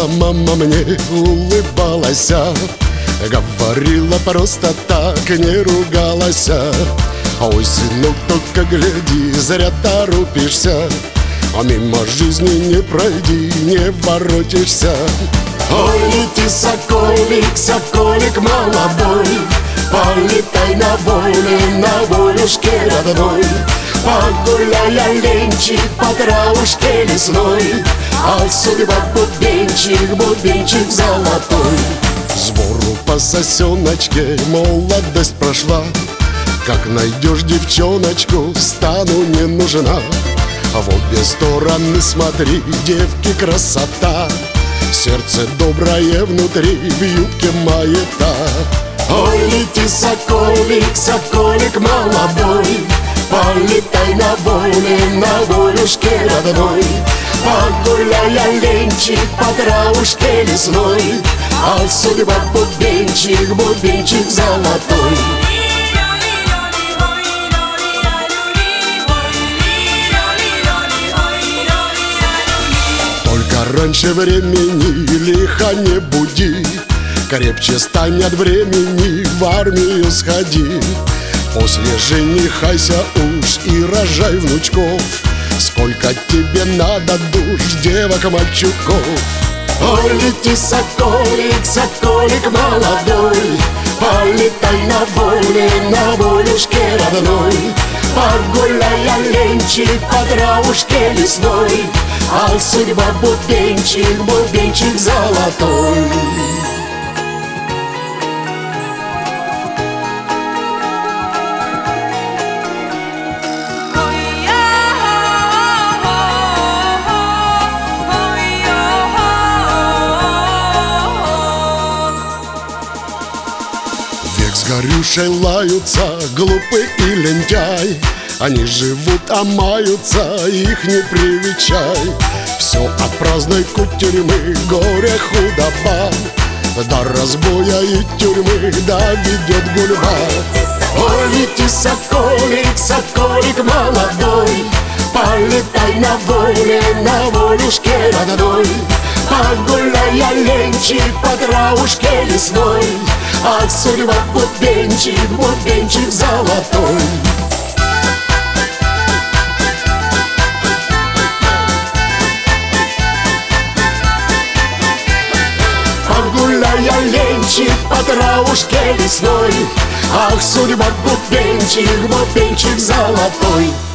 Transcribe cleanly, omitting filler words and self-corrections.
мама мне улыбалась, говорила просто так, не ругалась. Ой, сынок, только гляди, зря торопишься, а мимо жизни не пройди, не воротишься. Ой, лети, соколик, соколик молодой, полетай на волюшке родной. Погуляй, оленчик, по травушке лесной, а судьба бубенчик, бубенчик золотой. Сбору по сосеночке молодость прошла, как найдешь девчоночку, стану не нужна. В обе стороны смотри, девки, красота, сердце доброе внутри, в юбке маята. Ой, лети, соколик, соколик молодой, полетай на волюшке родной. Погуляй, оленчик, по травушке лесной, а судьба бубенчик, бубенчик золотой. Только раньше времени лихо не буди, крепче стань от времени, в армию сходи. После женихайся уж и рожай внучков, сколько тебе надо душ, девок, мальчуков. Ой, лети, соколик, соколик молодой, полетай на волюшке родной. Погуляй, оленчик, по травушке лесной, а судьба бубенчик, бубенчик золотой. С горюшей лаются, глупый и лентяй, они живут, а маются, их не привечай. Все от праздной кутерьмы, горе, худоба, до разбоя и тюрьмы доведет гульба. Ой, лети, соколик, соколик молодой, полетай на волюшке родной. Погуляй, оленчик, по травушке лесной, а судьба бубенчик, бубенчик золотой. Погуляй, оленчик, по травушке лесной, ах, судьба бубенчик, бубенчик золотой.